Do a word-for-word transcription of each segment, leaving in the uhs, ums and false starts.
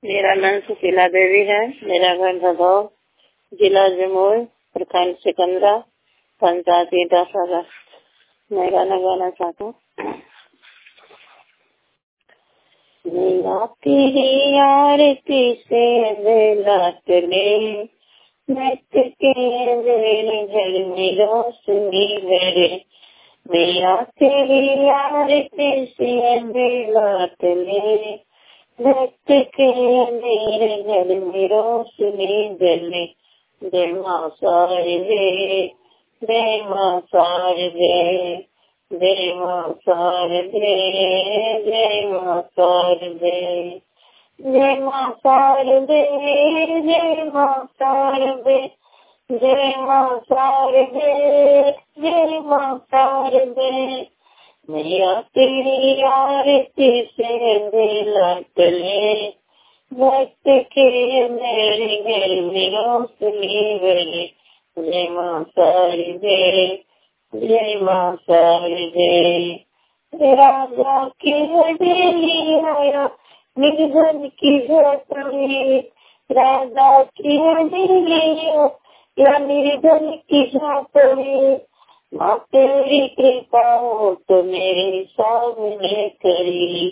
मेरा नाम सुशीला देवी है। मेरा घर भदौर, जिला जमुई, प्रखंड सिकंदरा, पंचायत ईटासागर। मैं गाना गाना चाहता हूँ। मेरा तेरी आरती से बेलात ले, मैं तेरे घर में रोशनी भरे। मेरा तेरी आरती से बेलात ले, भक्त के मेरे घर में रोशनी जले। जय माँ शारदे, जय माँ शारदे, जय माँ शारदे, जय माँ शारदे, जय माँ शारदे, जय माँ शारदे, जय माँ शारदे, जय माँ शारदे। मैया तेरी आरती से बेलात ले, भक्त के मेरे घर में रोशनी भरे। जय माँ शारदे, जय माँ शारदे। राजा की हवेली आया निर्धन की झोपड़ी, राजा की हवेली या निर्धन की झोपड़ी। माँ तेरी कृपा हो तो मेरे सामने खड़ी,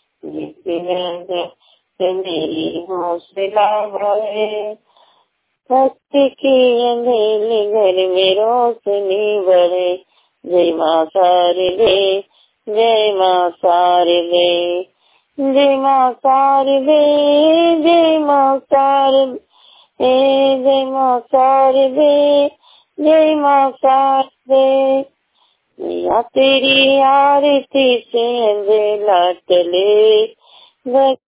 मेरी हौसला बढ़े। भक्ति की अंधेरी घर में रोशनी बढ़े। जय माँ शारदे, जय माँ शारदे, जय माँ शारदे, जय माँ शारदे, जय माँ शारदे, जय माँ शारदे। मैया तेरी आरती से बेलात ले,